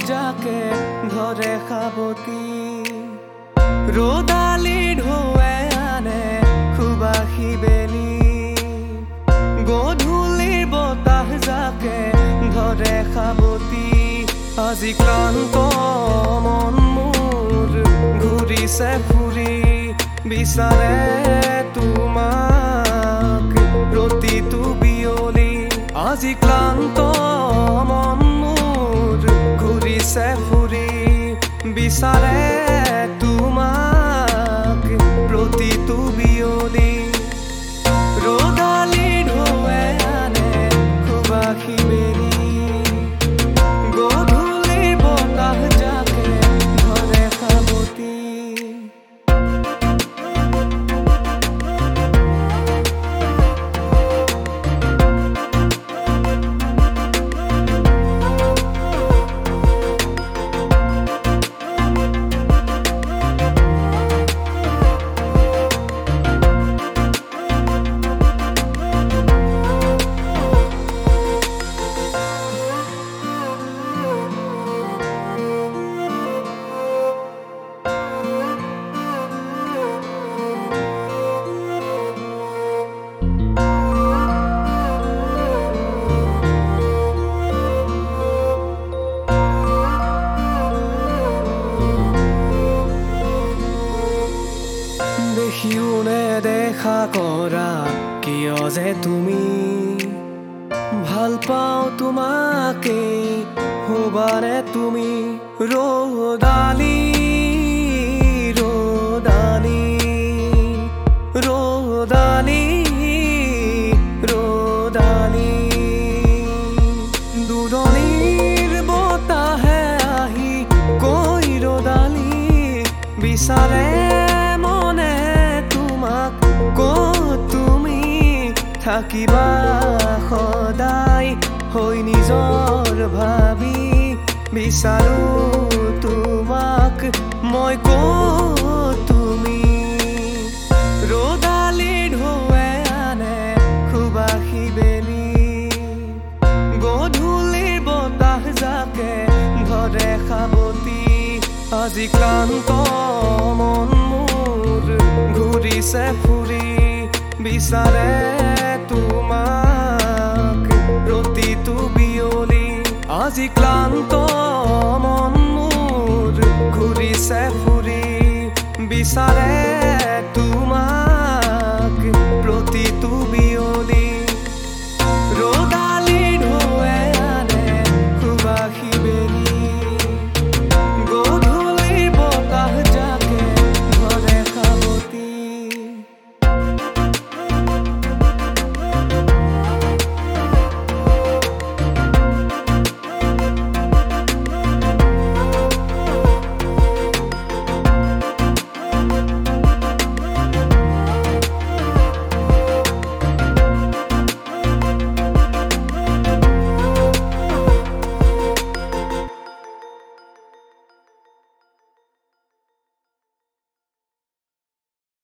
যাকে ধরে সাবতি রোদালি ঢৌৱে আনে সুবাসী বেলি গধূলিৰ বতাহ যাকে ধরে সাবতি আজি ক্লান্ত মন মোৰ ঘূৰিছে ফুৰি বিচাৰে তোমাক প্ৰতিটো বিয়লি আজি ক্লান্ত মন মোৰ ঘূৰিছে ফুৰি বিচাৰে তোমাক প্ৰতিটো বিয়লি ৰ'দালি ঢৌৱে আনে সুবাসী বেলি গধূলিৰ বতাহ যাকে ধৰে সাবতি দেখিও নেদেখা কৰা কিয় যে তুমি ভাল পাওঁ তোমাকে হবানে তুমি ৰ'দালি ৰ'দালি ৰ'দালি ৰ'দালি দুৰণিৰ বতাহে আহি কৈ ৰ'দালি বিচাৰে থাকিবা সদায় হৈ নিজৰ ভাবি বিচাৰো তোমাক মই তুমি ৰ'দালি ঢৌৱে আনে সুবাসী বেলি গধূলিৰ বতাহ যাকে ধৰে সাবতি আজি ক্লান্ত মন মোৰ ঘূৰিছে ফুৰি বিচাৰে তোমাক প্ৰতিটো বিয়লি আজি ক্লান্ত মন মোৰ ঘূৰিছে ফুৰি বিচাৰে তোমাক